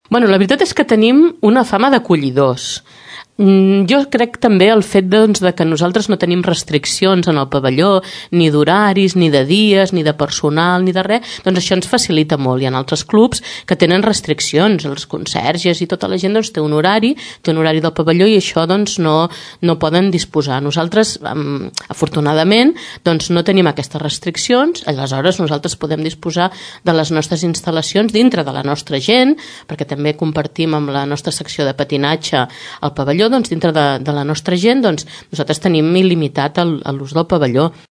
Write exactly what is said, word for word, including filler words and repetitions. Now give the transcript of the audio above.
Bueno, la veritat és que tenim una fama d'acollidors. Jo crec també el fet doncs, de que nosaltres no tenim restriccions en el pavelló, ni d'horaris, ni de dies, ni de personal, ni de res, doncs això ens facilita molt. Hi ha altres clubs que tenen restriccions, els conserges i tota la gent doncs, té un horari, té un horari del pavelló i això doncs, no, no poden disposar. Nosaltres, um, afortunadament, doncs, no tenim aquestes restriccions, aleshores nosaltres podem disposar de les nostres instal·lacions dintre de la nostra gent, perquè també compartim amb la nostra secció de patinatge el pavelló, doncs dintre de, de la nostra gent doncs, nosaltres tenim il·limitat l'ús del pavelló.